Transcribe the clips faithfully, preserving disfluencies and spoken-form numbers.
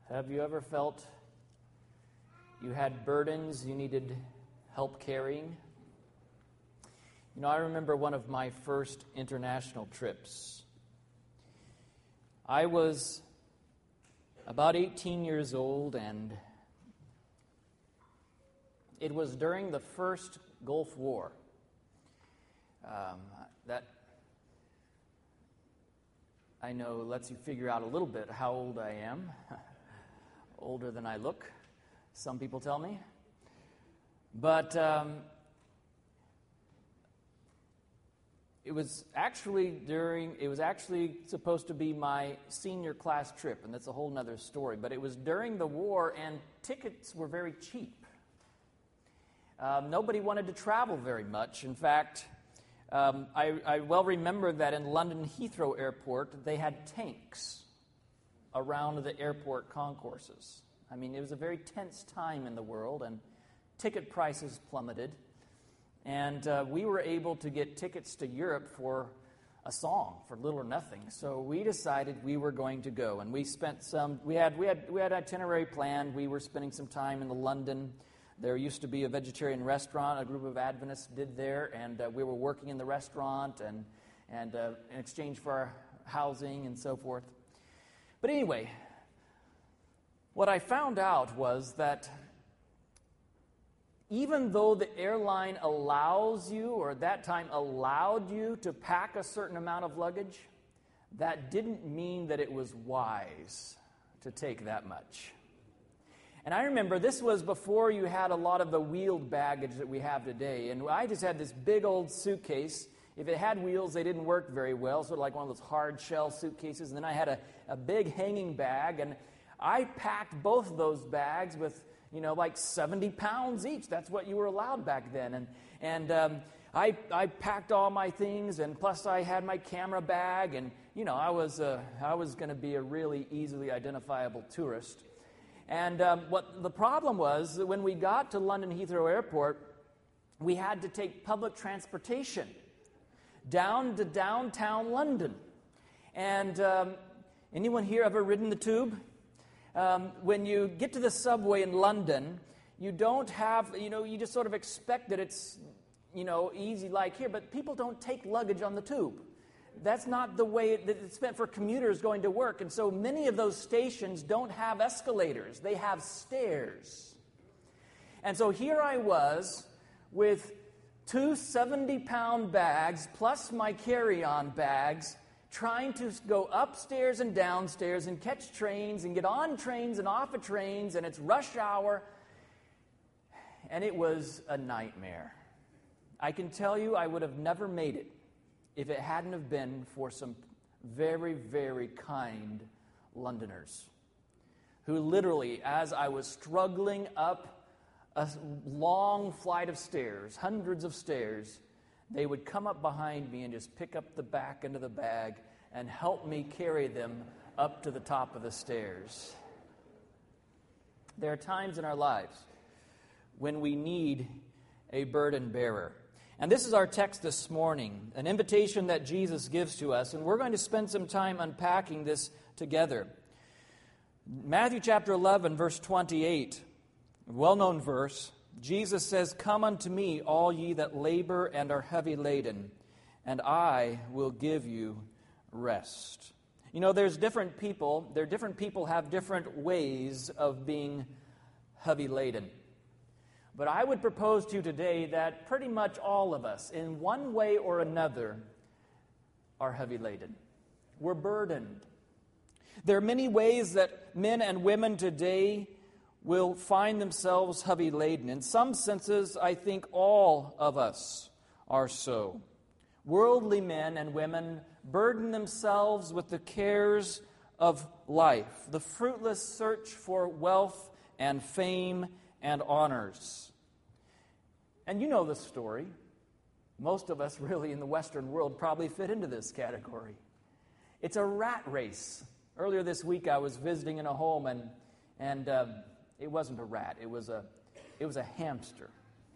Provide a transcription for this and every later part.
Have you ever felt you had burdens you needed help carrying? You know, I remember one of my first international trips. I was about eighteen years old, and it was during the first Gulf War. Um, that, I know, lets you figure out a little bit how old I am. Older than I look, some people tell me. But um, it was actually during, it was actually supposed to be my senior class trip, and that's a whole nother story. But it was during the war, and tickets were very cheap. Um, nobody wanted to travel very much. In fact, um, I, I well remember that in London Heathrow Airport, they had tanks around the airport concourses. I mean, it was a very tense time in the world, and ticket prices plummeted. And uh, we were able to get tickets to Europe for a song, for little or nothing. So we decided we were going to go, and we spent some. We had we had we had itinerary planned. We were spending some time in London. There used to be a vegetarian restaurant a group of Adventists did there, and uh, we were working in the restaurant and and uh, in exchange for our housing and so forth. But anyway, what I found out was that even though the airline allows you, or at that time allowed you, to pack a certain amount of luggage, that didn't mean that it was wise to take that much. And I remember this was before you had a lot of the wheeled baggage that we have today. And I just had this big old suitcase. If it had wheels, they didn't work very well, sort of like one of those hard shell suitcases. And then I had a, a big hanging bag, and I packed both of those bags with, you know, like seventy pounds each. That's what you were allowed back then. And and um, I I packed all my things, and plus I had my camera bag, and you know I was uh, I was going to be a really easily identifiable tourist. And um, what the problem was that when we got to London Heathrow Airport, we had to take public transportation down to downtown London. And um, anyone here ever ridden the tube? Um, when you get to the subway in London, you don't have, you know, you just sort of expect that it's, you know, easy like here, but people don't take luggage on the tube. That's not the way that it's meant for commuters going to work. And so many of those stations don't have escalators. They have stairs. And so here I was with two seventy-pound bags plus my carry-on bags, trying to go upstairs and downstairs and catch trains and get on trains and off of trains, and it's rush hour. And it was a nightmare. I can tell you I would have never made it if it hadn't have been for some very, very kind Londoners who literally, as I was struggling up a long flight of stairs, hundreds of stairs, they would come up behind me and just pick up the back end of the bag and help me carry them up to the top of the stairs. There are times in our lives when we need a burden bearer. And this is our text this morning, an invitation that Jesus gives to us, and we're going to spend some time unpacking this together. Matthew chapter eleven, verse twenty-eight, a well-known verse, Jesus says, "Come unto me, all ye that labor and are heavy laden, and I will give you rest." You know, there's different people, there are different people have different ways of being heavy laden. But I would propose to you today that pretty much all of us, in one way or another, are heavy laden. We're burdened. There are many ways that men and women today will find themselves heavy laden. In some senses, I think all of us are so. Worldly men and women burden themselves with the cares of life, the fruitless search for wealth and fame and honors. And you know the story. Most of us really in the Western world probably fit into this category. It's a rat race. Earlier this week I was visiting in a home, and and um, it wasn't a rat, it was a it was a hamster.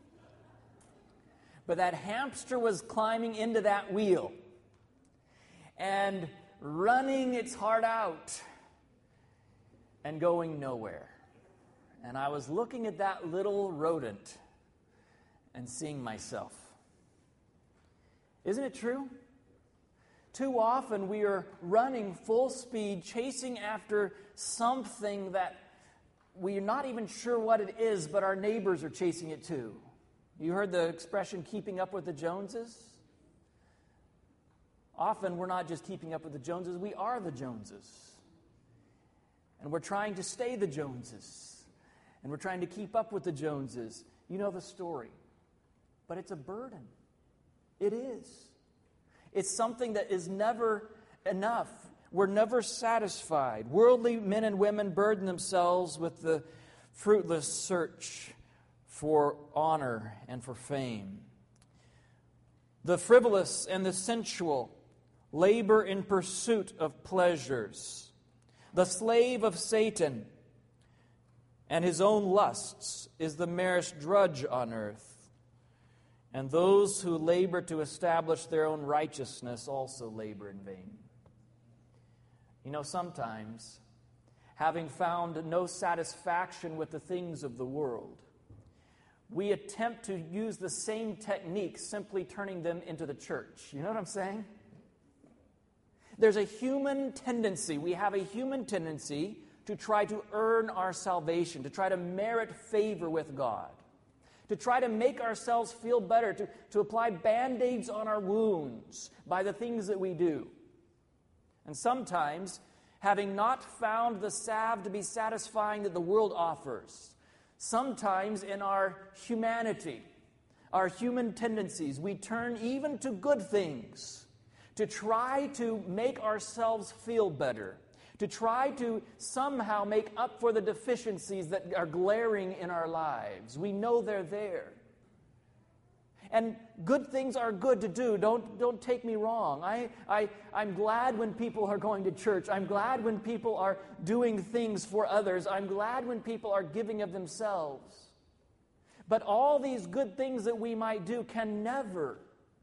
But that hamster was climbing into that wheel and running its heart out. and going nowhere. And I was looking at that little rodent and seeing myself. Isn't it true? Too often we are running full speed, chasing after something that we're not even sure what it is, but our neighbors are chasing it too. You heard the expression, keeping up with the Joneses? Often we're not just keeping up with the Joneses, we are the Joneses. And we're trying to stay the Joneses. And we're trying to keep up with the Joneses. You know the story. But it's a burden. It is. It's something that is never enough. We're never satisfied. Worldly men and women burden themselves with the fruitless search for honor and for fame. The frivolous and the sensual labor in pursuit of pleasures. The slave of Satan and his own lusts is the merest drudge on earth. And those who labor to establish their own righteousness also labor in vain. You know, sometimes, having found no satisfaction with the things of the world, we attempt to use the same technique, simply turning them into the church. You know what I'm saying? There's a human tendency, we have a human tendency to try to earn our salvation, to try to merit favor with God, to try to make ourselves feel better, to, to apply Band-Aids on our wounds by the things that we do. And sometimes, having not found the salve to be satisfying that the world offers, sometimes in our humanity, our human tendencies, we turn even to good things to try to make ourselves feel better, to try to somehow make up for the deficiencies that are glaring in our lives. We know they're there. And good things are good to do. Don't, don't take me wrong. I, I, I'm glad when people are going to church. I'm glad when people are doing things for others. I'm glad when people are giving of themselves. But all these good things that we might do can never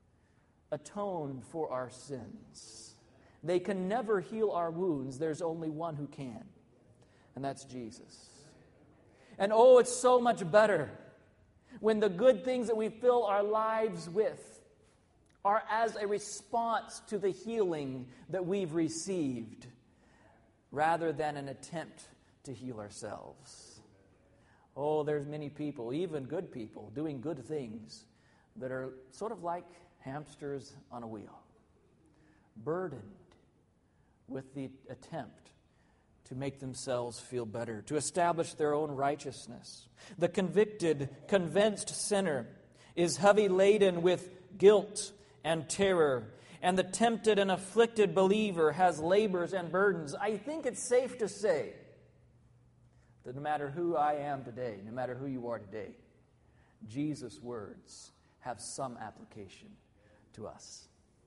atone for our sins. They can never heal our wounds. There's only one who can, and that's Jesus. And oh, it's so much better when the good things that we fill our lives with are as a response to the healing that we've received, rather than an attempt to heal ourselves. Oh, there's many people, even good people, doing good things that are sort of like hamsters on a wheel, burdened with the attempt to make themselves feel better, to establish their own righteousness. The convicted, convinced sinner is heavy laden with guilt and terror, and the tempted and afflicted believer has labors and burdens. I think it's safe to say that no matter who I am today, no matter who you are today, Jesus' words have some application to us.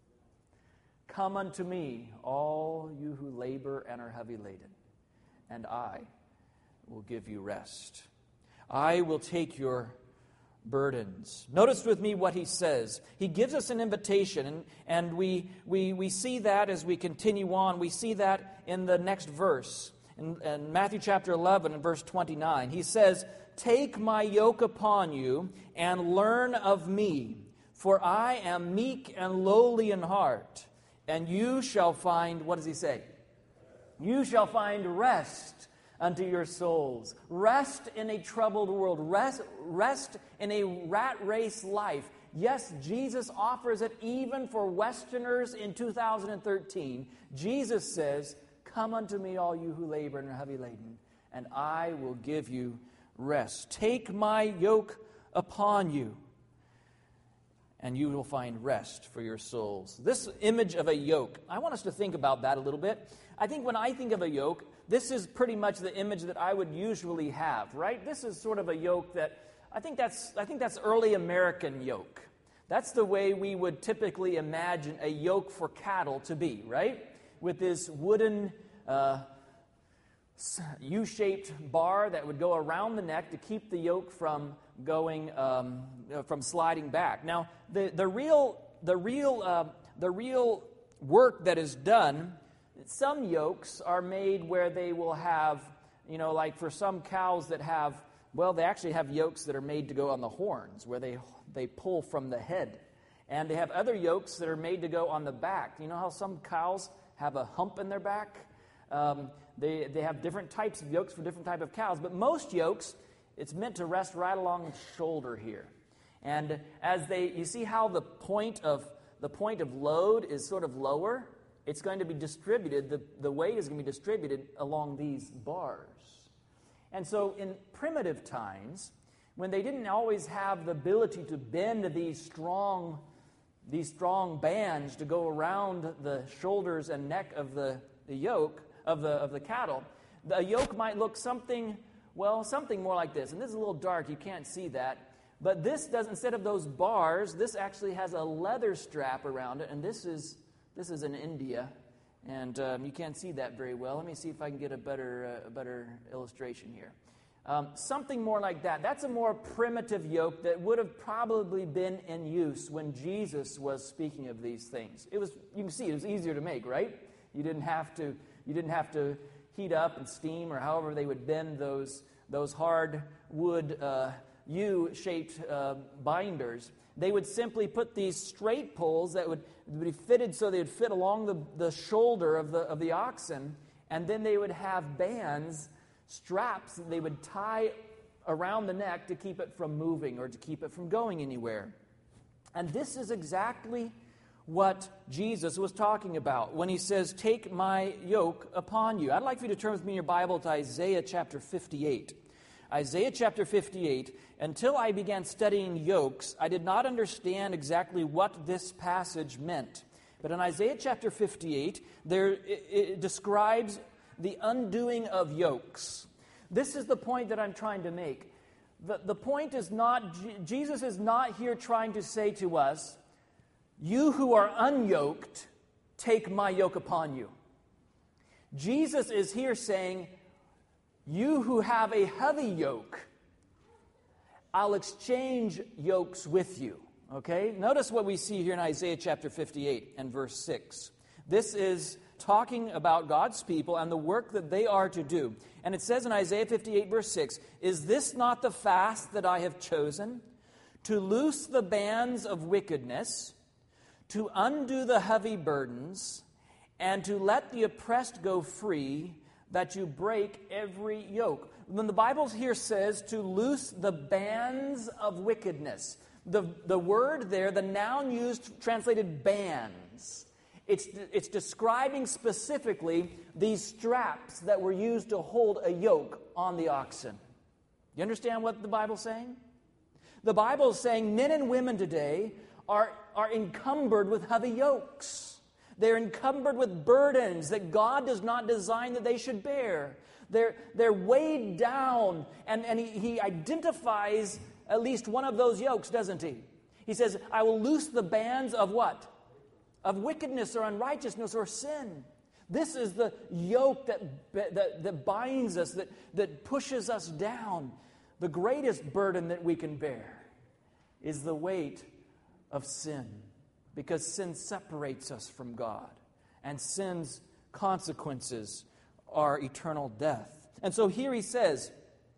Come unto me, all you who labor and are heavy laden, and I will give you rest. I will take your burdens. Notice with me what he says. He gives us an invitation, and, and we, we, we see that as we continue on. We see that in the next verse. In, in Matthew chapter eleven and verse twenty-nine, he says, "Take my yoke upon you and learn of me, for I am meek and lowly in heart, and you shall find," what does he say? "You shall find rest unto your souls." Rest in a troubled world. Rest, rest in a rat race life. Yes, Jesus offers it even for Westerners in two thousand thirteen. Jesus says, "Come unto me, all you who labor and are heavy laden, and I will give you rest. Take my yoke upon you, and you will find rest for your souls." This image of a yoke, I want us to think about that a little bit. I think when I think of a yoke, this is pretty much the image that I would usually have, right? This is sort of a yoke that, I think that's, I think that's early American yoke. That's the way we would typically imagine a yoke for cattle to be, right? With this wooden uh, U-shaped bar that would go around the neck to keep the yoke from going, um, from sliding back. Now, the the real the real uh, the real work that is done, some yokes are made where they will have you know, like for some cows that have, well, they actually have yokes that are made to go on the horns, where they they pull from the head. And they have other yokes that are made to go on the back. You know how some cows have a hump in their back? Um, they, they have different types of yokes for different type of cows. But most yokes, it's meant to rest right along the shoulder here. And as they, you see how the point of the point of load is sort of lower? It's going to be distributed, the, the weight is going to be distributed along these bars. And so in primitive times, when they didn't always have the ability to bend these strong, these strong bands to go around the shoulders and neck of the, the yoke, of the, of the cattle, the yoke might look something, well, something more like this. And this is a little dark, you can't see that. But this does, instead of those bars, this actually has a leather strap around it, and this is this is in India, and um, you can't see that very well. Let me see if I can get a better uh, a better illustration here. Um, something more like that. That's a more primitive yoke that would have probably been in use when Jesus was speaking of these things. It was, you can see, it was easier to make, right? You didn't have to you didn't have to heat up and steam, or however they would bend those those hard wood Uh, U-shaped uh, binders. They would simply put these straight poles that would be fitted so they would fit along the, the shoulder of the of the oxen, and then they would have bands, straps that they would tie around the neck to keep it from moving or to keep it from going anywhere. And this is exactly what Jesus was talking about when he says, "Take my yoke upon you." I'd like for you to turn with me in your Bible to Isaiah chapter fifty-eight. Isaiah chapter fifty-eight, until I began studying yokes, I did not understand exactly what this passage meant. But in Isaiah chapter fifty-eight, there it, it describes the undoing of yokes. This is the point that I'm trying to make. The, the point is not, Jesus is not here trying to say to us, "You who are unyoked, take my yoke upon you." Jesus is here saying, "You who have a heavy yoke, I'll exchange yokes with you." Okay? Notice what we see here in Isaiah chapter fifty-eight and verse six. This is talking about God's people and the work that they are to do. And it says in Isaiah fifty-eight verse six, "Is this not the fast that I have chosen? To loose the bands of wickedness, to undo the heavy burdens, and to let the oppressed go free, that you break every yoke." When the Bible here says to loose the bands of wickedness, the, the word there, the noun used, translated bands, it's, it's describing specifically these straps that were used to hold a yoke on the oxen. You understand what the Bible's saying? The Bible is saying men and women today are, are encumbered with heavy yokes. They're encumbered with burdens that God does not design that they should bear. They're, they're weighed down, and, and he, he identifies at least one of those yokes, doesn't he? He says, "I will loose the bands of what? Of wickedness or unrighteousness or sin." This is the yoke that, that, that binds us, that, that pushes us down. The greatest burden that we can bear is the weight of sin. Because sin separates us from God. And sin's consequences are eternal death. And so here he says,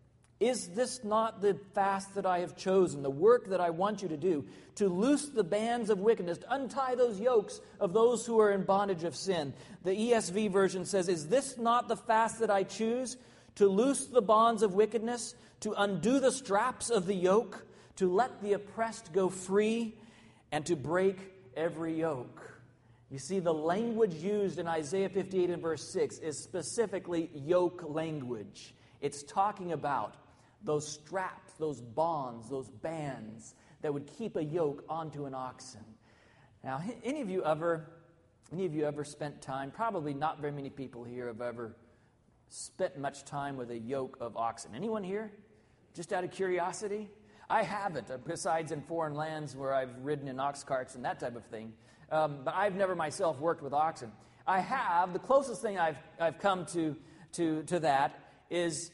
"Is this not the fast that I have chosen, the work that I want you to do, to loose the bands of wickedness, to untie those yokes of those who are in bondage of sin?" The E S V version says, "Is this not the fast that I choose, to loose the bonds of wickedness, to undo the straps of the yoke, to let the oppressed go free, and to break every yoke?" You see, the language used in Isaiah fifty-eight and verse six is specifically yoke language. It's talking about those straps, those bonds, those bands that would keep a yoke onto an oxen. Now, any of you ever, any of you ever spent time? Probably not very many people here have ever spent much time with a yoke of oxen. Anyone here? Just out of curiosity? I haven't, besides in foreign lands where I've ridden in ox carts and that type of thing. Um, but I've never myself worked with oxen. I have, the closest thing I've I've come to to to that is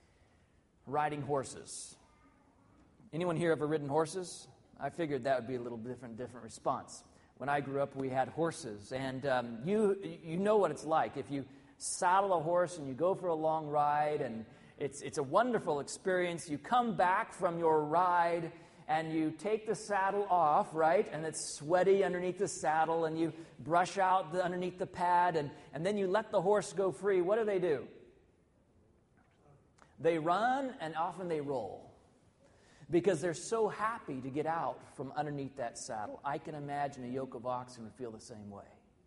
riding horses. Anyone here ever ridden horses? I figured that would be a little different different response. When I grew up, we had horses, and um, you you know what it's like if you saddle a horse and you go for a long ride, and it's, it's a wonderful experience. You come back from your ride, and you take the saddle off, right? And it's sweaty underneath the saddle, and you brush out the, underneath the pad, and, and then you let the horse go free. What do they do? They run, and often they roll, because they're so happy to get out from underneath that saddle. I can imagine a yoke of oxen would feel the same way.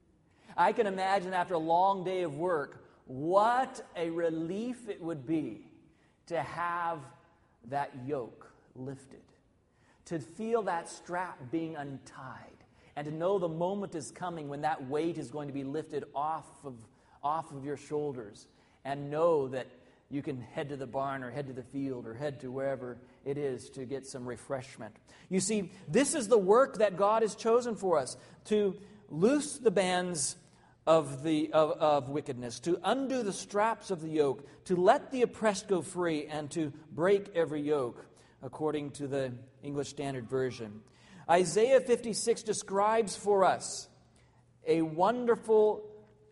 I can imagine after a long day of work, what a relief it would be to have that yoke lifted, to feel that strap being untied, and to know the moment is coming when that weight is going to be lifted off of, off of your shoulders, and know that you can head to the barn or head to the field or head to wherever it is to get some refreshment. You see, this is the work that God has chosen for us, to loose the bands of the of, of wickedness, to undo the straps of the yoke, to let the oppressed go free, and to break every yoke, according to the English Standard Version. Isaiah fifty-six describes for us a wonderful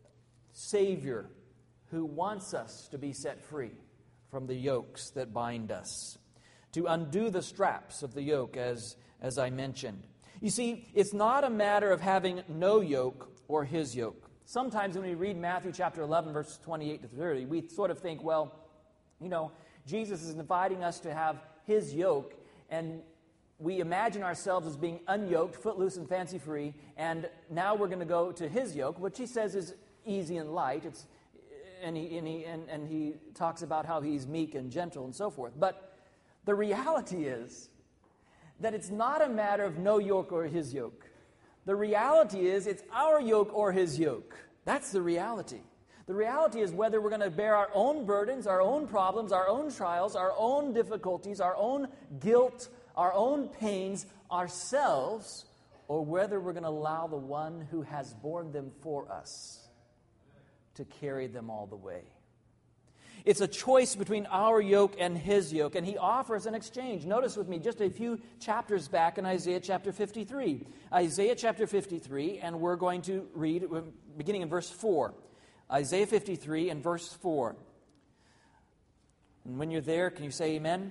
Savior who wants us to be set free from the yokes that bind us, to undo the straps of the yoke, as, as I mentioned. You see, it's not a matter of having no yoke or his yoke. Sometimes when we read Matthew chapter eleven, verses twenty-eight to thirty, we sort of think, well, you know, Jesus is inviting us to have his yoke, and we imagine ourselves as being unyoked, footloose and fancy-free, and now we're going to go to his yoke, which he says is easy and light. It's And he, and, he, and, and he talks about how he's meek and gentle and so forth. But the reality is that it's not a matter of no yoke or his yoke. The reality is it's our yoke or his yoke. That's the reality. The reality is whether we're going to bear our own burdens, our own problems, our own trials, our own difficulties, our own guilt, our own pains ourselves, or whether we're going to allow the one who has borne them for us to carry them all the way. It's a choice between our yoke and his yoke, and he offers an exchange. Notice with me just a few chapters back in Isaiah chapter fifty-three. Isaiah chapter fifty-three, and we're going to read beginning in verse four. Isaiah fifty-three and verse four. And when you're there, can you say amen?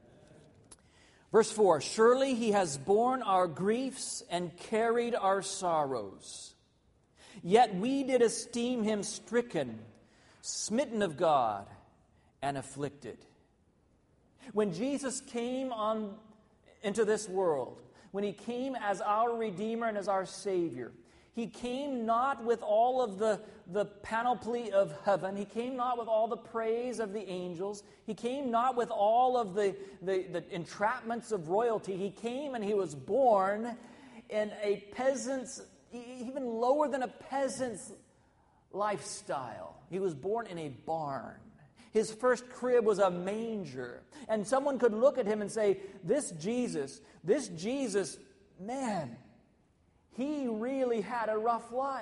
Verse four, surely he has borne our griefs and carried our sorrows. Yet we did esteem him stricken, smitten of God, and afflicted. When Jesus came on into this world, when he came as our Redeemer and as our Savior, he came not with all of the, the panoply of heaven. He came not with all the praise of the angels. He came not with all of the, the, the entrapments of royalty. He came and he was born in a peasant's, even lower than a peasant's lifestyle. He was born in a barn. His first crib was a manger. And someone could look at him and say, this Jesus, this Jesus, man, he really had a rough life.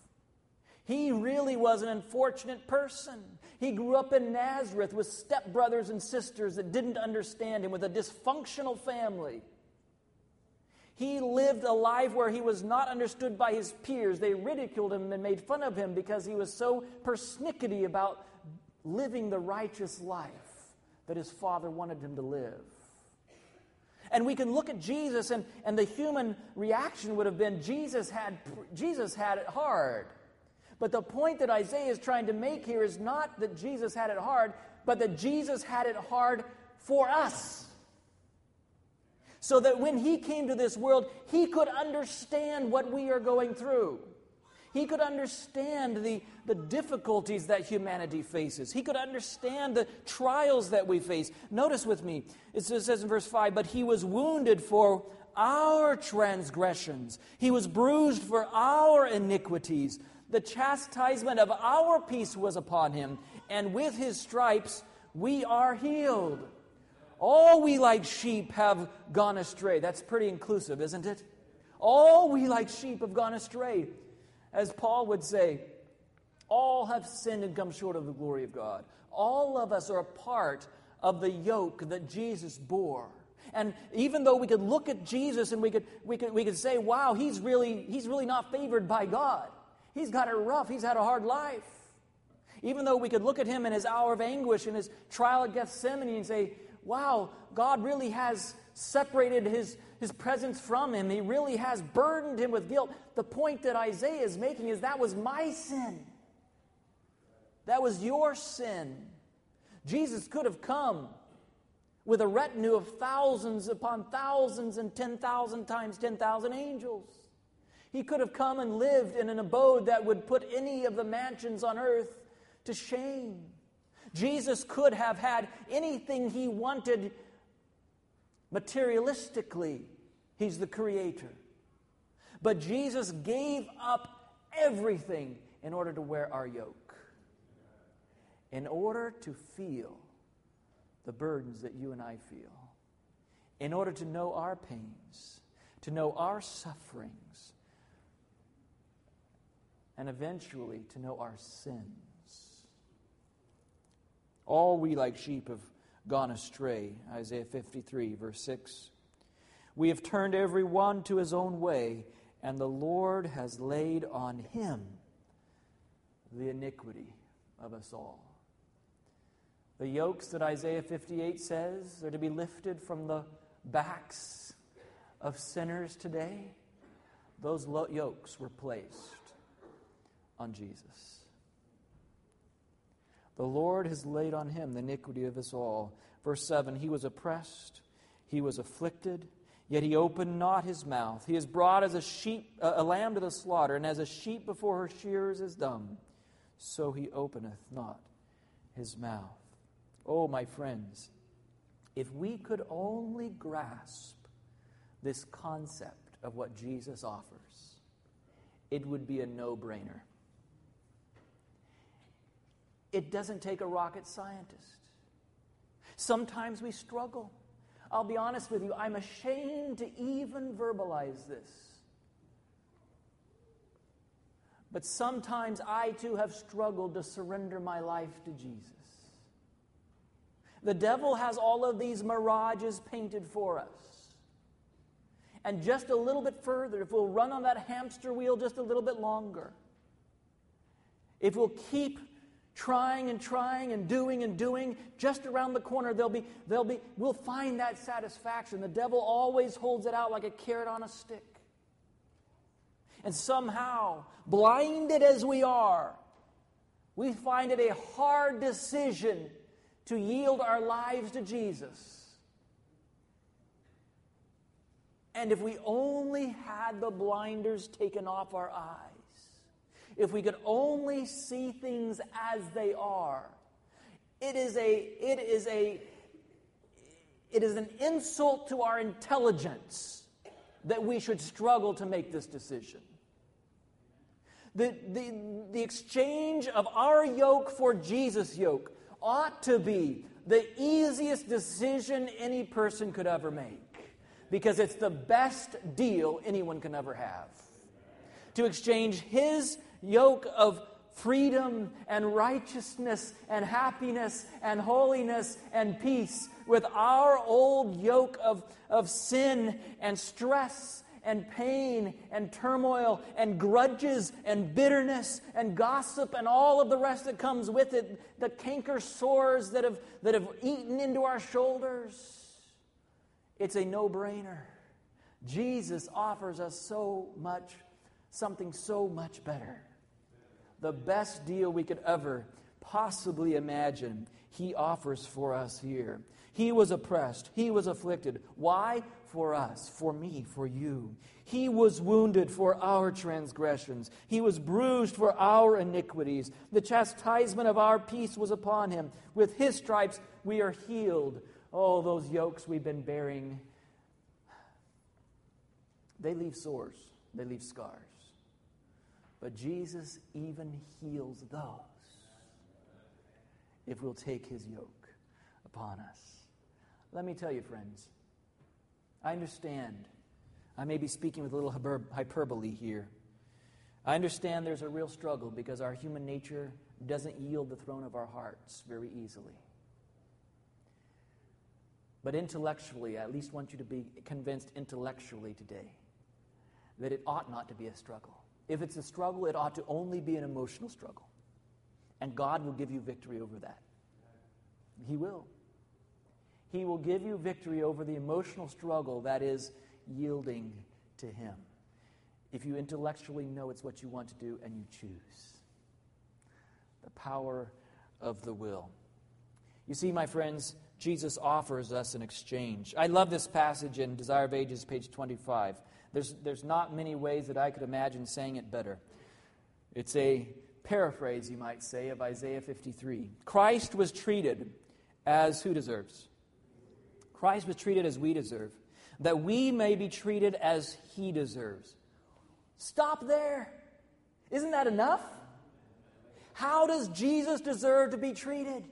He really was an unfortunate person. He grew up in Nazareth with stepbrothers and sisters that didn't understand him, with a dysfunctional family. He lived a life where he was not understood by his peers. They ridiculed him and made fun of him because he was so persnickety about living the righteous life that his father wanted him to live. And we can look at Jesus, and, and the human reaction would have been, Jesus had, Jesus had it hard. But the point that Isaiah is trying to make here is not that Jesus had it hard, but that Jesus had it hard for us. So that when he came to this world, he could understand what we are going through. He could understand the, the difficulties that humanity faces. He could understand the trials that we face. Notice with me, it says in verse five, but he was wounded for our transgressions. He was bruised for our iniquities. The chastisement of our peace was upon him, and with his stripes we are healed. All we like sheep have gone astray. That's pretty inclusive, isn't it? All we like sheep have gone astray. As Paul would say, all have sinned and come short of the glory of God. All of us are a part of the yoke that Jesus bore. And even though we could look at Jesus and we could we could we could say, wow, he's really he's really not favored by God. He's got it rough. He's had a hard life. Even though we could look at him in his hour of anguish, in his trial at Gethsemane, and say, wow, God really has separated his, his presence from him. He really has burdened him with guilt. The point that Isaiah is making is that was my sin. That was your sin. Jesus could have come with a retinue of thousands upon thousands and ten thousand times ten thousand angels. He could have come and lived in an abode that would put any of the mansions on earth to shame. Jesus could have had anything he wanted materialistically. He's the creator. But Jesus gave up everything in order to wear our yoke, in order to feel the burdens that you and I feel, in order to know our pains, to know our sufferings, and eventually to know our sins. All we like sheep have gone astray, Isaiah fifty-three, verse six. We have turned every one to his own way, and the Lord has laid on him the iniquity of us all. The yokes that Isaiah fifty-eight says are to be lifted from the backs of sinners today, those lo- yokes were placed on Jesus. The Lord has laid on him the iniquity of us all. Verse seven, he was oppressed, he was afflicted, yet he opened not his mouth. He is brought as a sheep, a lamb to the slaughter, and as a sheep before her shearers is dumb, so he openeth not his mouth. Oh, my friends, if we could only grasp this concept of what Jesus offers, it would be a no-brainer. It doesn't take a rocket scientist. Sometimes we struggle. I'll be honest with you, I'm ashamed to even verbalize this. But sometimes I too have struggled to surrender my life to Jesus. The devil has all of these mirages painted for us. And just a little bit further, if we'll run on that hamster wheel just a little bit longer, if we'll keep trying and trying and doing and doing, just around the corner there'll be, there'll be, we'll find that satisfaction. The devil always holds it out like a carrot on a stick. And somehow, blinded as we are, we find it a hard decision to yield our lives to Jesus. And if we only had the blinders taken off our eyes, if we could only see things as they are, it is a it is a it is an insult to our intelligence that we should struggle to make this decision. The, the, the exchange of our yoke for Jesus' yoke ought to be the easiest decision any person could ever make, because it's the best deal anyone can ever have. To exchange his yoke of freedom and righteousness and happiness and holiness and peace with our old yoke of, of sin and stress and pain and turmoil and grudges and bitterness and gossip and all of the rest that comes with it, the canker sores that have, that have eaten into our shoulders. It's a no-brainer. Jesus offers us so much, something so much better. The best deal we could ever possibly imagine, he offers for us here. He was oppressed. He was afflicted. Why? For us, for me, for you. He was wounded for our transgressions. He was bruised for our iniquities. The chastisement of our peace was upon him. With his stripes we are healed. Oh, those yokes we've been bearing, they leave sores. They leave scars. But Jesus even heals those if we'll take his yoke upon us. Let me tell you, friends, I understand. I may be speaking with a little hyperbole here. I understand there's a real struggle because our human nature doesn't yield the throne of our hearts very easily. But intellectually, I at least want you to be convinced intellectually today that it ought not to be a struggle. If it's a struggle, it ought to only be an emotional struggle. And God will give you victory over that. He will. He will give you victory over the emotional struggle that is yielding to Him. If you intellectually know it's what you want to do and you choose. The power of the will. You see, my friends, Jesus offers us an exchange. I love this passage in Desire of Ages, page twenty-five. There's, there's not many ways that I could imagine saying it better. It's a paraphrase, you might say, of Isaiah fifty-three. Christ was treated as who deserves? Christ was treated as we deserve, that we may be treated as He deserves. Stop there. Isn't that enough? How does Jesus deserve to be treated?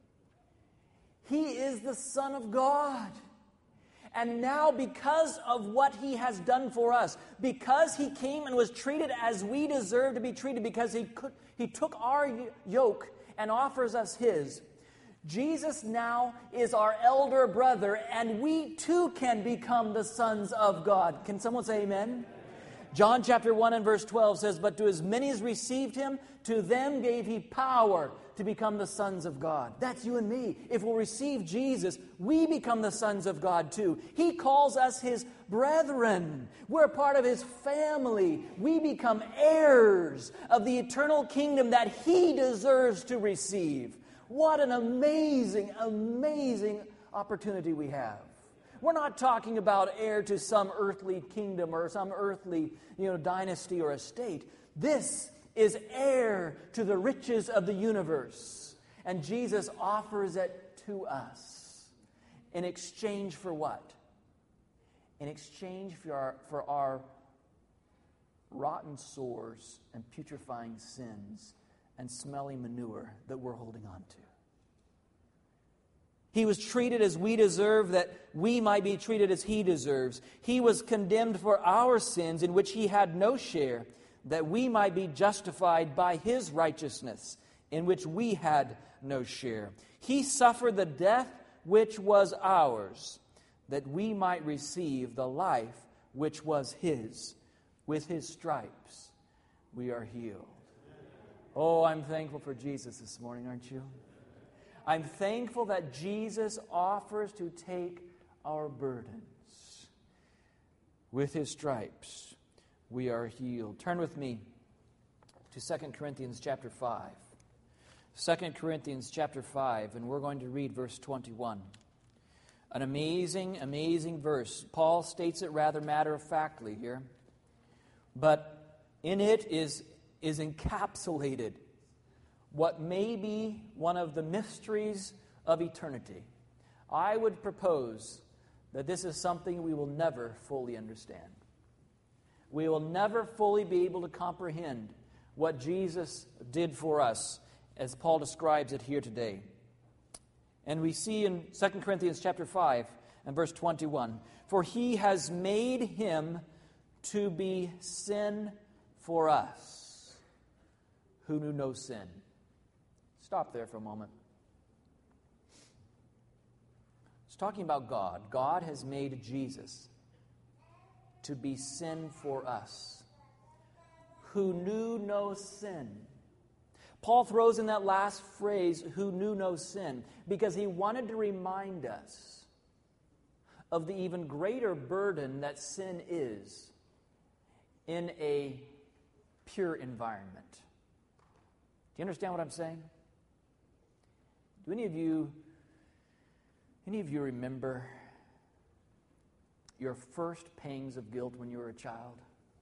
He is the Son of God. And now, because of what He has done for us, because He came and was treated as we deserve to be treated, because He could, He took our yoke and offers us His, Jesus now is our elder brother, and we too can become the sons of God. Can someone say amen? John chapter one and verse twelve says, "But to as many as received Him, to them gave He power to become the sons of God." That's you and me. If we'll receive Jesus, we become the sons of God too. He calls us His brethren. We're part of His family. We become heirs of the eternal kingdom that He deserves to receive. What an amazing, amazing opportunity we have. We're not talking about heir to some earthly kingdom or some earthly, you know, dynasty or estate. This is heir to the riches of the universe. And Jesus offers it to us. In exchange for what? In exchange for our, for our rotten sores and putrefying sins and smelly manure that we're holding on to. He was treated as we deserve, that we might be treated as He deserves. He was condemned for our sins in which He had no share, that we might be justified by His righteousness, in which we had no share. He suffered the death which was ours, that we might receive the life which was His. With His stripes we are healed. Oh, I'm thankful for Jesus this morning, aren't you? I'm thankful that Jesus offers to take our burdens. With His stripes we are healed. Turn with me to Second Corinthians chapter five. Second Corinthians chapter five, and we're going to read verse twenty-one. An amazing, amazing verse. Paul states it rather matter-of-factly here, but in it is, is encapsulated what may be one of the mysteries of eternity. I would propose that this is something we will never fully understand. We will never fully be able to comprehend what Jesus did for us, as Paul describes it here today. And we see in Second Corinthians chapter five and verse twenty-one, "For He has made Him to be sin for us, who knew no sin." Stop there for a moment. It's talking about God. God has made Jesus to be sin for us, who knew no sin. Paul throws in that last phrase, "who knew no sin," because he wanted to remind us of the even greater burden that sin is in a pure environment. Do you understand what I'm saying? Do any of you, any of you remember your first pangs of guilt when you were a child?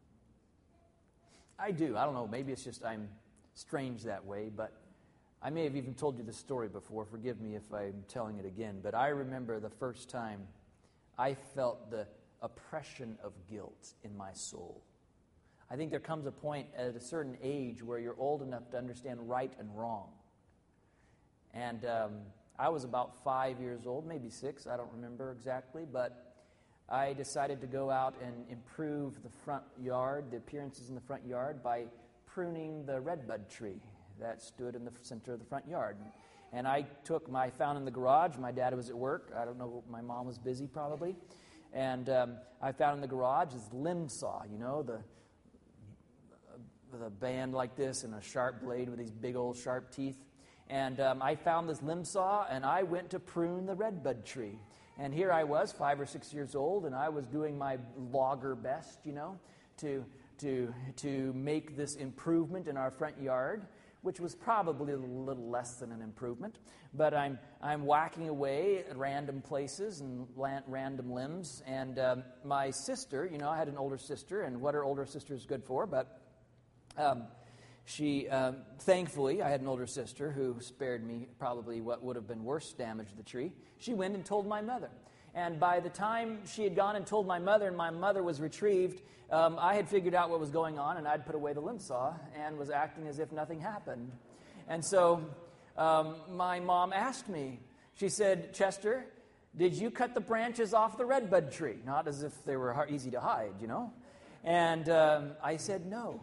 I do. I don't know. Maybe it's just I'm strange that way, but I may have even told you this story before. Forgive me if I'm telling it again. But I remember the first time I felt the oppression of guilt in my soul. I think there comes a point at a certain age where you're old enough to understand right and wrong. And um, I was about five years old, maybe six, I don't remember exactly, but I decided to go out and improve the front yard, the appearances in the front yard, by pruning the redbud tree that stood in the center of the front yard. And I took my, found in the garage, my dad was at work, I don't know, my mom was busy probably, and um, I found in the garage this limb saw, you know, the with a band like this and a sharp blade with these big old sharp teeth. And um, I found this limb saw, and I went to prune the redbud tree. And here I was, five or six years old, and I was doing my logger best, you know, to to to make this improvement in our front yard, which was probably a little less than an improvement. But I'm I'm whacking away at random places and random limbs. And um, my sister, you know, I had an older sister, and what her older sister is good for, but um, she, um, thankfully, I had an older sister who spared me probably what would have been worse damage to the tree. She went and told my mother. And by the time she had gone and told my mother and my mother was retrieved, um, I had figured out what was going on, and I'd put away the limb saw and was acting as if nothing happened. And so um, my mom asked me, she said, "Chester, did you cut the branches off the redbud tree?" Not as if they were hard, easy to hide, you know. And um, I said, "No."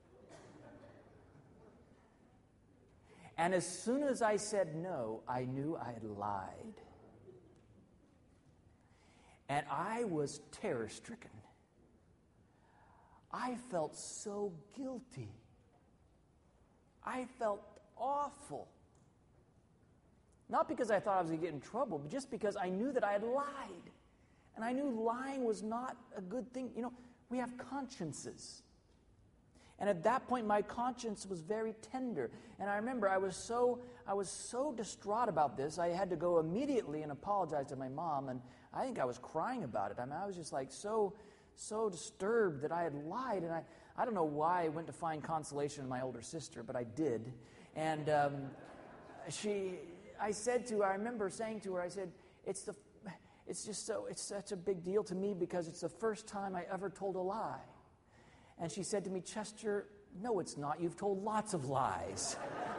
And as soon as I said no, I knew I had lied. And I was terror-stricken. I felt so guilty. I felt awful. Not because I thought I was going to get in trouble, but just because I knew that I had lied. And I knew lying was not a good thing. You know, we have consciences. And at that point, my conscience was very tender. And I remember I was so I was so distraught about this, I had to go immediately and apologize to my mom. And I think I was crying about it. I mean, I was just like so, so disturbed that I had lied. And I, I don't know why I went to find consolation in my older sister, but I did. And um, she, I said to her, I remember saying to her, I said, it's the, it's just so, it's such a big deal to me because it's the first time I ever told a lie. And she said to me, "Chester, no, it's not. You've told lots of lies."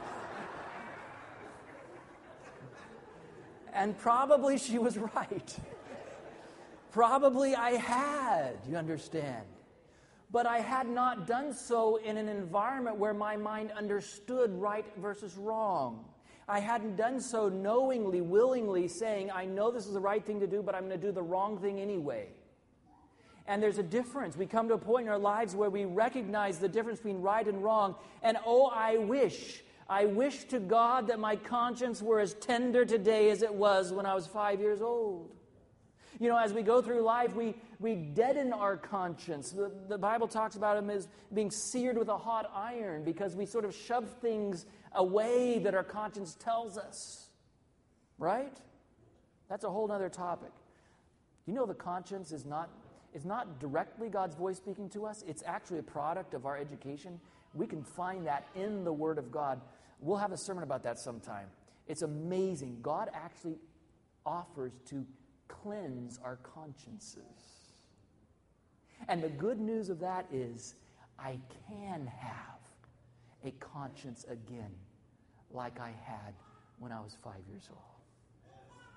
And probably she was right. Probably I had, you understand. But I had not done so in an environment where my mind understood right versus wrong. I hadn't done so knowingly, willingly, saying, I know this is the right thing to do, but I'm going to do the wrong thing anyway. And there's a difference. We come to a point in our lives where we recognize the difference between right and wrong. And oh, I wish, I wish to God that my conscience were as tender today as it was when I was five years old. You know, as we go through life, we, we deaden our conscience. The, the Bible talks about them as being seared with a hot iron because we sort of shove things away that our conscience tells us. Right? That's a whole other topic. You know the conscience is not... It's not directly God's voice speaking to us. It's actually a product of our education. We can find that in the Word of God. We'll have a sermon about that sometime. It's amazing. God actually offers to cleanse our consciences. And the good news of that is I can have a conscience again like I had when I was five years old.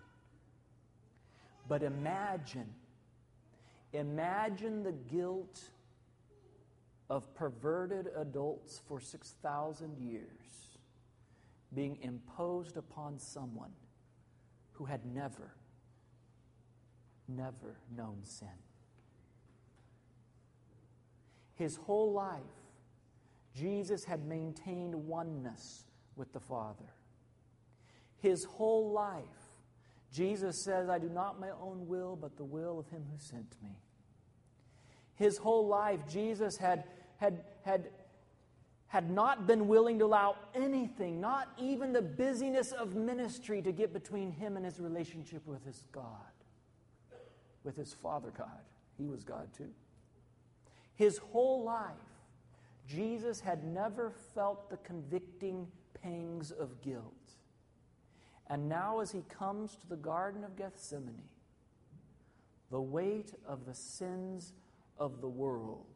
But imagine Imagine the guilt of perverted adults for six thousand years being imposed upon someone who had never, never known sin. His whole life, Jesus had maintained oneness with the Father. His whole life, Jesus says, I do not my own will, but the will of him who sent me. His whole life, Jesus had, had, had, had not been willing to allow anything, not even the busyness of ministry, to get between him and his relationship with his God, with his Father God. He was God too. His whole life, Jesus had never felt the convicting pangs of guilt. And now as he comes to the Garden of Gethsemane, the weight of the sins of the world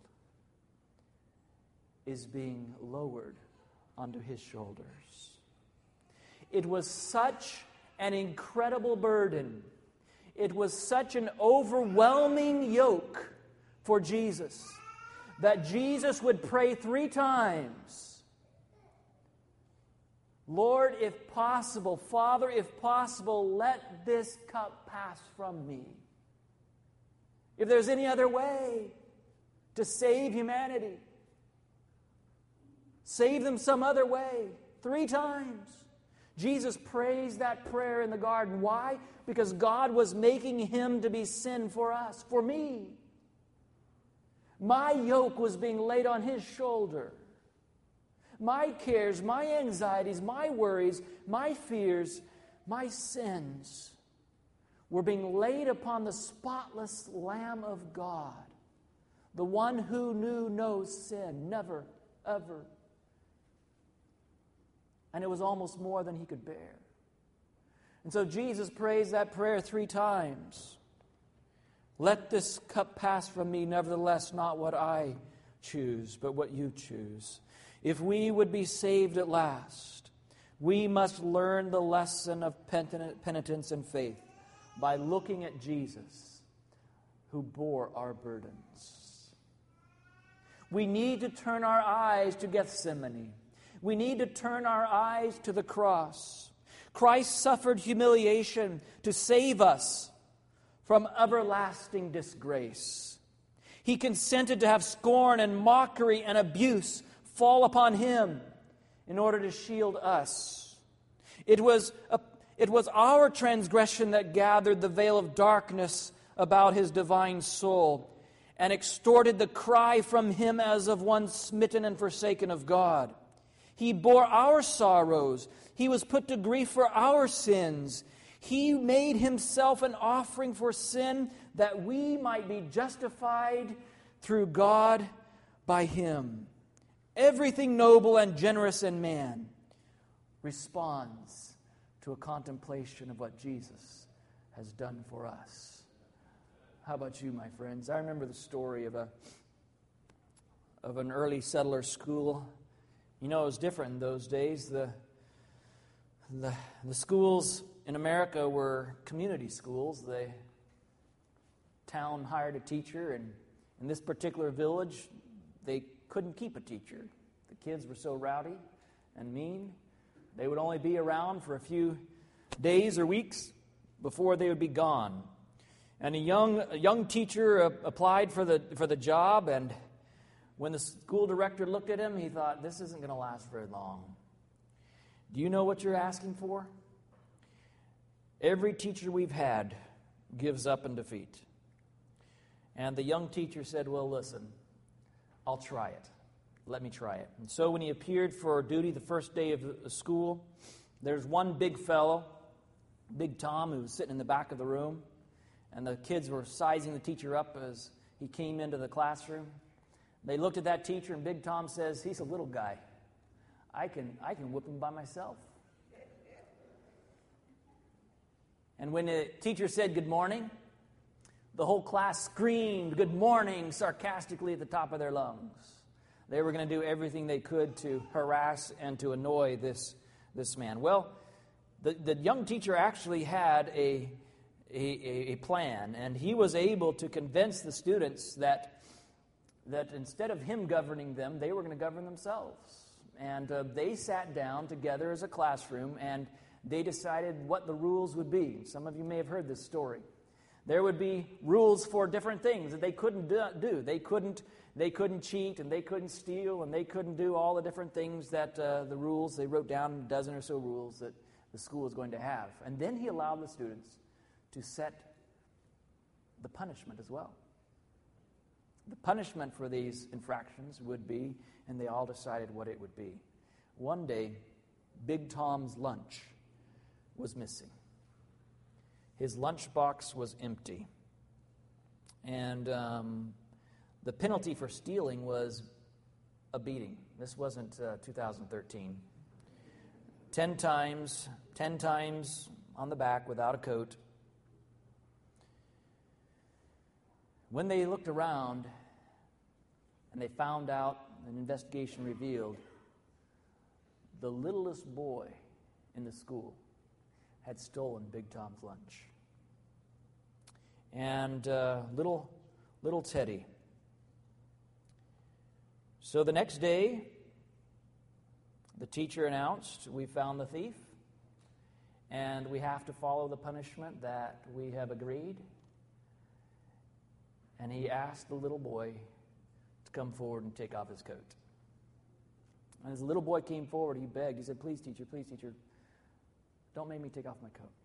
is being lowered onto his shoulders. It was such an incredible burden. It was such an overwhelming yoke for Jesus that Jesus would pray three times, Lord, if possible, Father, if possible, let this cup pass from me. If there's any other way to save humanity, Save them some other way. Three times. Jesus prays that prayer in the garden. Why? Because God was making him to be sin for us, for me. My yoke was being laid on his shoulder. My cares, my anxieties, my worries, my fears, my sins were being laid upon the spotless Lamb of God, the one who knew no sin, never, ever. And it was almost more than he could bear. And so Jesus prays that prayer three times. Let this cup pass from me, nevertheless, not what I choose, but what you choose. If we would be saved at last, we must learn the lesson of penitence and faith by looking at Jesus, who bore our burdens. We need to turn our eyes to Gethsemane. We need to turn our eyes to the cross. Christ suffered humiliation to save us from everlasting disgrace. He consented to have scorn and mockery and abuse fall upon him in order to shield us. It was, a, it was our transgression that gathered the veil of darkness about his divine soul and extorted the cry from him as of one smitten and forsaken of God. He bore our sorrows. He was put to grief for our sins. He made himself an offering for sin that we might be justified through God by him. Everything noble and generous in man responds to a contemplation of what Jesus has done for us. How about you, my friends? I remember the story of a of an early settler school. You know, it was different in those days. The, the, the schools in America were community schools. The town hired a teacher, and in this particular village, they couldn't keep a teacher. The kids were so rowdy and mean. They would only be around for a few days or weeks before they would be gone. And a young a young teacher uh, applied for the for the job, and when the school director looked at him, he thought, this isn't going to last very long. Do you know what you're asking for? Every teacher we've had gives up in defeat. And the young teacher said, well, listen, I'll try it. Let me try it. And so when he appeared for duty the first day of the school, there's one big fellow, Big Tom, who was sitting in the back of the room. And the kids were sizing the teacher up as he came into the classroom. They looked at that teacher, and Big Tom says, he's a little guy. I can, I can whip him by myself. And when the teacher said good morning, the whole class screamed good morning sarcastically at the top of their lungs. They were going to do everything they could to harass and to annoy this, this man. Well, the, the young teacher actually had a, a, a plan, and he was able to convince the students that that instead of him governing them, they were going to govern themselves. And uh, they sat down together as a classroom, and they decided what the rules would be. Some of you may have heard this story. There would be rules for different things that they couldn't do. They couldn't, they couldn't cheat, and they couldn't steal, and they couldn't do all the different things that uh, the rules, they wrote down a dozen or so rules that the school was going to have. And then he allowed the students to set the punishment as well. The punishment for these infractions would be, and they all decided what it would be. One day, Big Tom's lunch was missing. His lunchbox was empty. And um, the penalty for stealing was a beating. This wasn't uh, two thousand thirteen. Ten times, ten times on the back without a coat. When they looked around and they found out, an investigation revealed, the littlest boy in the school had stolen Big Tom's lunch. And uh, little, little Teddy. So the next day, the teacher announced, we found the thief, and we have to follow the punishment that we have agreed. And he asked the little boy to come forward and take off his coat. And as the little boy came forward, he begged. He said, please, teacher, please, teacher, don't make me take off my coat.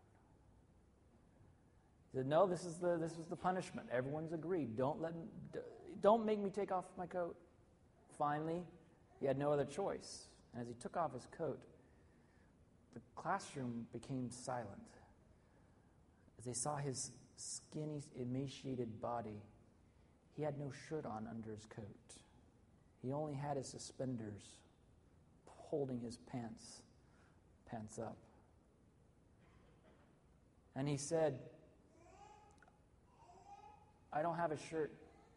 He said, no, this is the this is the punishment. Everyone's agreed. Don't let me, don't make me take off my coat. Finally, he had no other choice. And as he took off his coat, the classroom became silent. As they saw his skinny, emaciated body, he had no shirt on under his coat. He only had his suspenders holding his pants, pants up. And he said, I don't have a shirt.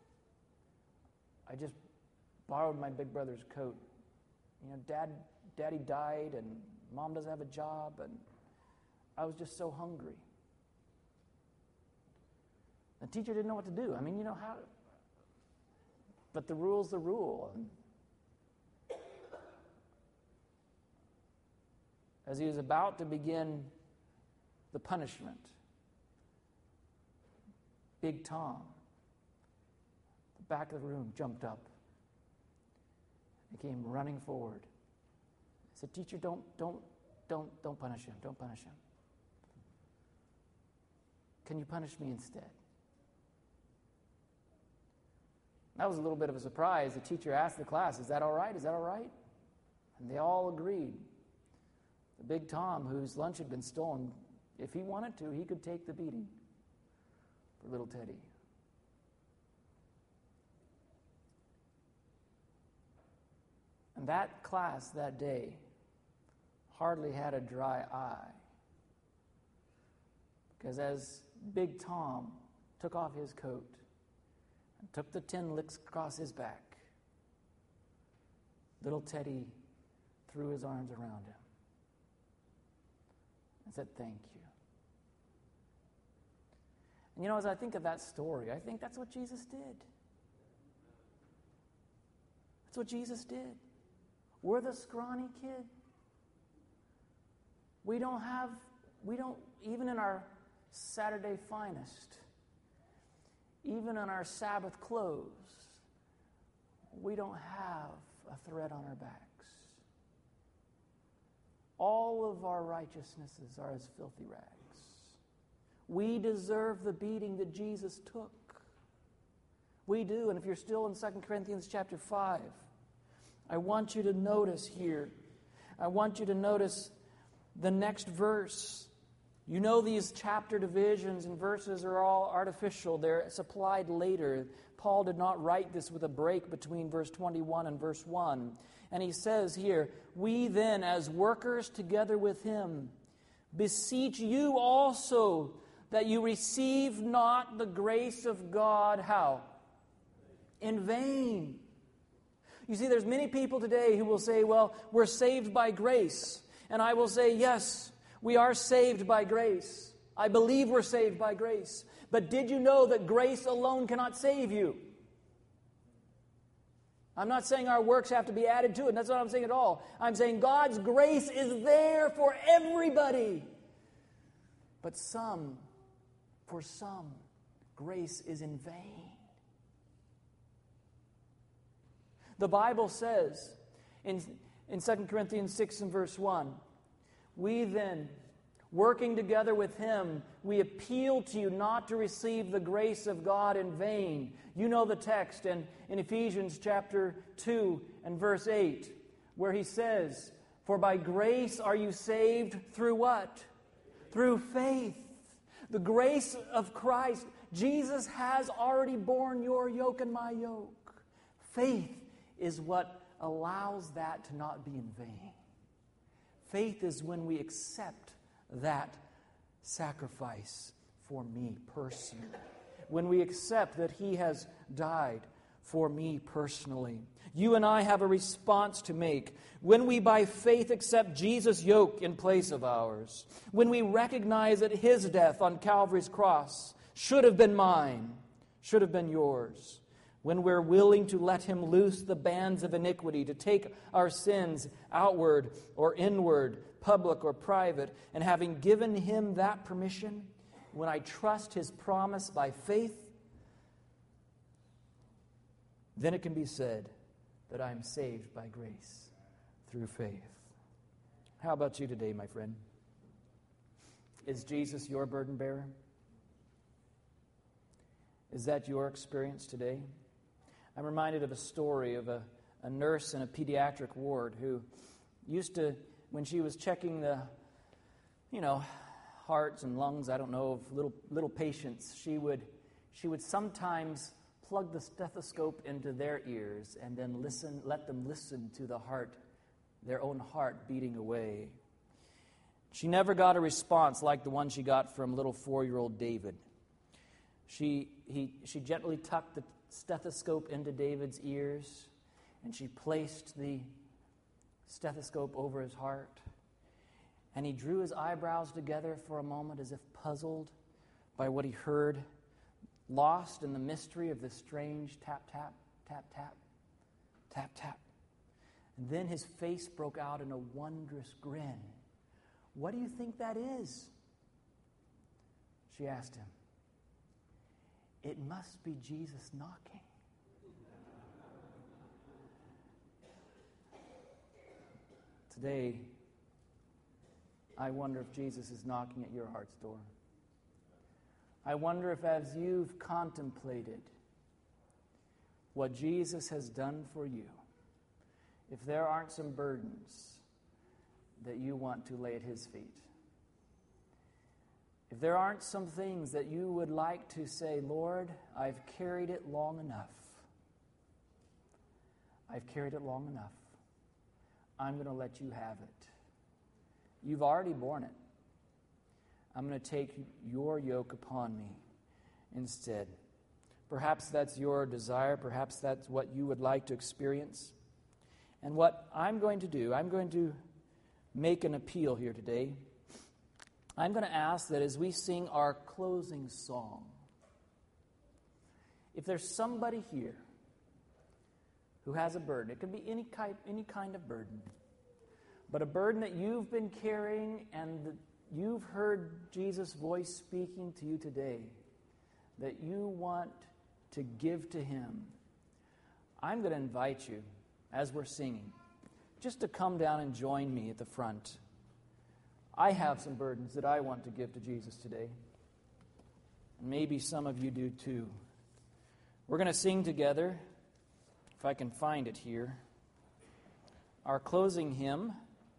I just borrowed my big brother's coat. You know, Dad, Daddy died, and Mom doesn't have a job, and I was just so hungry. The teacher didn't know what to do. I mean, you know how... But the rule's the rule. As he was about to begin the punishment, Big Tom, the back of the room, jumped up. He came running forward. He said, teacher, don't, don't, don't, don't punish him. Don't punish him. Can you punish me instead? That was a little bit of a surprise. The teacher asked the class, is that all right? Is that all right? And they all agreed. The Big Tom, whose lunch had been stolen, if he wanted to, he could take the beating for little Teddy. And that class that day hardly had a dry eye. Because as Big Tom took off his coat and took the tin licks across his back, little Teddy threw his arms around him and said, thank you. And you know, as I think of that story, I think that's what Jesus did. That's what Jesus did. We're the scrawny kid. We don't have, we don't, even in our Saturday finest, even in our Sabbath clothes, we don't have a thread on our backs. All of our righteousnesses are as filthy rags. We deserve the beating that Jesus took. We do, and if you're still in Second Corinthians chapter five, I want you to notice here, I want you to notice the next verse. You know these chapter divisions and verses are all artificial. They're supplied later. Paul did not write this with a break between verse twenty-one and verse one. And he says here, we then, as workers together with him, beseech you also that you receive not the grace of God, how? In vain. You see, there's many people today who will say, well, we're saved by grace. And I will say, yes, we are saved by grace. I believe we're saved by grace. But did you know that grace alone cannot save you? I'm not saying our works have to be added to it. That's not what I'm saying at all. I'm saying God's grace is there for everybody. But some, for some, grace is in vain. The Bible says in, in Second Corinthians six and verse one, we then, working together with him, we appeal to you not to receive the grace of God in vain. You know the text in, in Ephesians chapter two and verse eight, where he says, for by grace are you saved through what? Through faith. The grace of Christ. Jesus has already borne your yoke and my yoke. Faith is what allows that to not be in vain. Faith is when we accept that sacrifice for me personally. When we accept that he has died for me personally. You and I have a response to make. When we by faith accept Jesus' yoke in place of ours. When we recognize that his death on Calvary's cross should have been mine, should have been yours. When we're willing to let him loose the bands of iniquity, to take our sins outward or inward, public or private, and having given him that permission, when I trust his promise by faith, then it can be said that I am saved by grace. through faith. How about you today, my friend? Is Jesus your burden bearer? Is that your experience today? I'm reminded of a story of a, a nurse in a pediatric ward who used to, when she was checking the, you know, hearts and lungs, I don't know, of little little patients, she would she would sometimes plug the stethoscope into their ears and then listen, let them listen to the heart, their own heart beating away. She never got a response like the one she got from little four-year-old David. She he she gently tucked the stethoscope into David's ears, and she placed the stethoscope over his heart. And he drew his eyebrows together for a moment as if puzzled by what he heard, lost in the mystery of this strange tap, tap, tap, tap, tap, tap. And then his face broke out in a wondrous grin. "What do you think that is?" she asked him. "It must be Jesus knocking." Today, I wonder if Jesus is knocking at your heart's door. I wonder if as you've contemplated what Jesus has done for you, if there aren't some burdens that you want to lay at his feet. If there aren't some things that you would like to say, "Lord, I've carried it long enough. I've carried it long enough. I'm going to let you have it. You've already borne it. I'm going to take your yoke upon me instead." Perhaps that's your desire. Perhaps that's what you would like to experience. And what I'm going to do, I'm going to make an appeal here today. I'm going to ask that as we sing our closing song, if there's somebody here who has a burden, it could be any kind, any kind of burden, but a burden that you've been carrying and that you've heard Jesus' voice speaking to you today, that you want to give to him, I'm going to invite you, as we're singing, just to come down and join me at the front. I have some burdens that I want to give to Jesus today. And maybe some of you do too. We're going to sing together, if I can find it here, our closing hymn,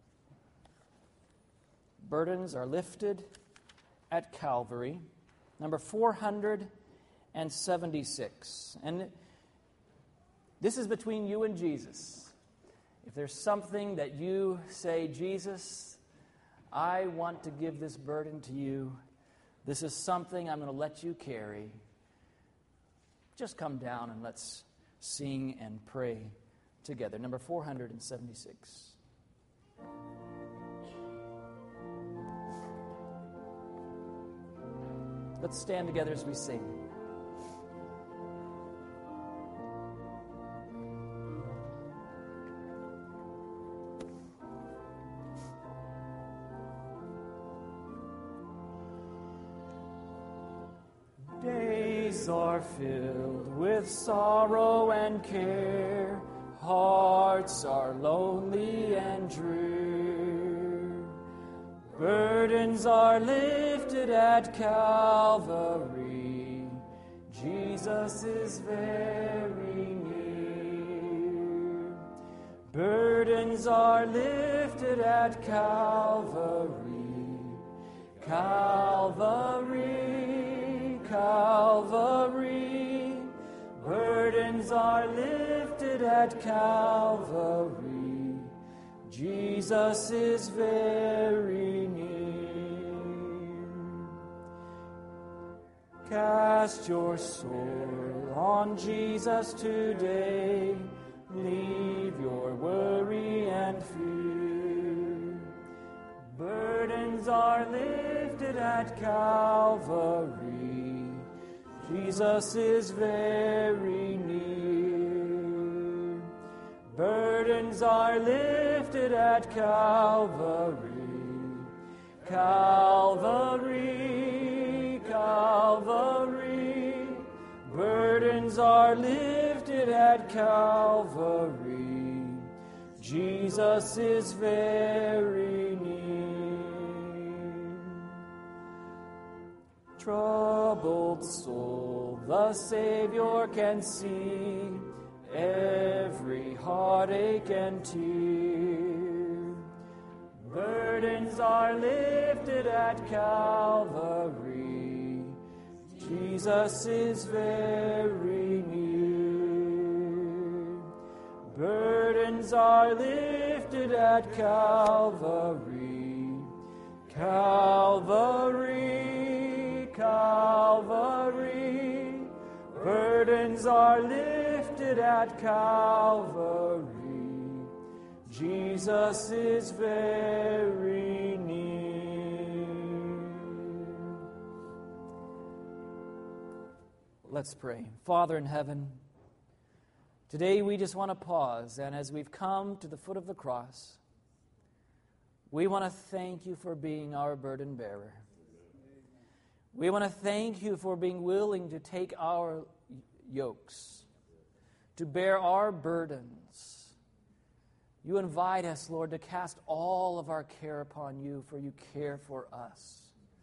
"Burdens Are Lifted at Calvary," number four hundred seventy-six. And this is between you and Jesus. If there's something that you say, "Jesus, I want to give this burden to you. This is something I'm going to let you carry," just come down and let's sing and pray together. Number four hundred seventy-six. Let's stand together as we sing. Days are filled with sorrow and care, hearts are lonely and drear. Burdens are lifted at Calvary, Jesus is very near. Burdens are lifted at Calvary, Calvary, Calvary. Burdens are lifted at Calvary, Jesus is very near. Cast your soul on Jesus today, leave your worry and fear. Burdens are lifted at Calvary, Jesus is very near. Burdens are lifted at Calvary, Calvary, Calvary. Burdens are lifted at Calvary, Jesus is very near. Troubled soul, the Savior can see every heartache and tear. Burdens are lifted at Calvary. Jesus is very near. Burdens are lifted at Calvary. Calvary, Calvary. Burdens are lifted at Calvary. Jesus is very near. Let's pray. Father in heaven, today we just want to pause, and as we've come to the foot of the cross, we want to thank you for being our burden bearer. We want to thank you for being willing to take our yokes, to bear our burdens. You invite us, Lord, to cast all of our care upon you, for you care for us.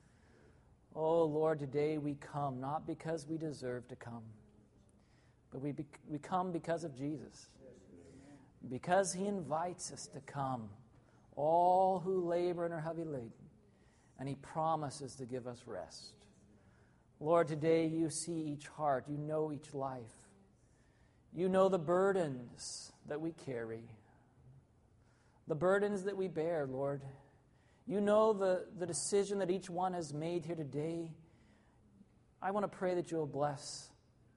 Oh, Lord, today we come not because we deserve to come, but we, be, we come because of Jesus. Because he invites us to come, all who labor and are heavy laden, and he promises to give us rest. Lord, today you see each heart, you know each life. You know the burdens that we carry, the burdens that we bear, Lord. You know the, the decision that each one has made here today. I want to pray that you'll bless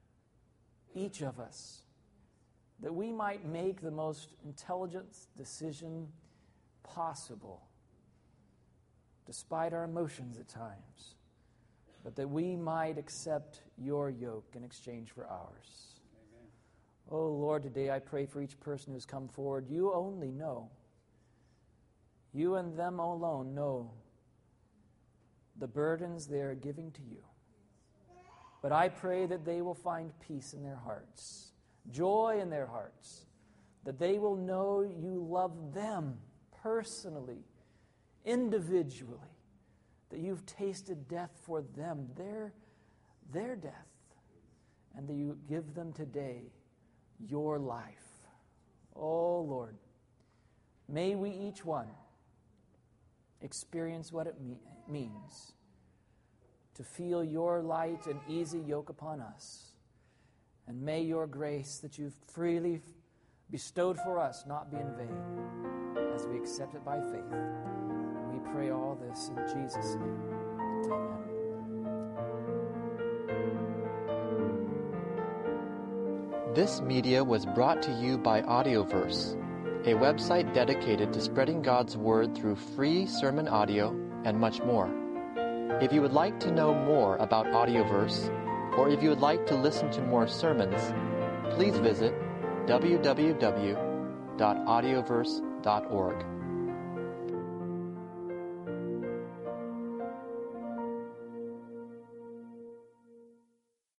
each of us, that we might make the most intelligent decision possible, despite our emotions at times, but that we might accept your yoke in exchange for ours. Amen. Oh, Lord, today I pray for each person who's come forward. You only know. You and them alone know the burdens they are giving to you. But I pray that they will find peace in their hearts, joy in their hearts, that they will know you love them personally, individually, that you've tasted death for them, their, their death, and that you give them today your life. Oh, Lord, may we each one experience what it me- means to feel your light and easy yoke upon us. And may your grace that you've freely bestowed for us not be in vain as we accept it by faith. We pray all this in Jesus' name. Amen. This media was brought to you by Audioverse, a website dedicated to spreading God's Word through free sermon audio and much more. If you would like to know more about Audioverse, or if you would like to listen to more sermons, please visit w w w dot audioverse dot org.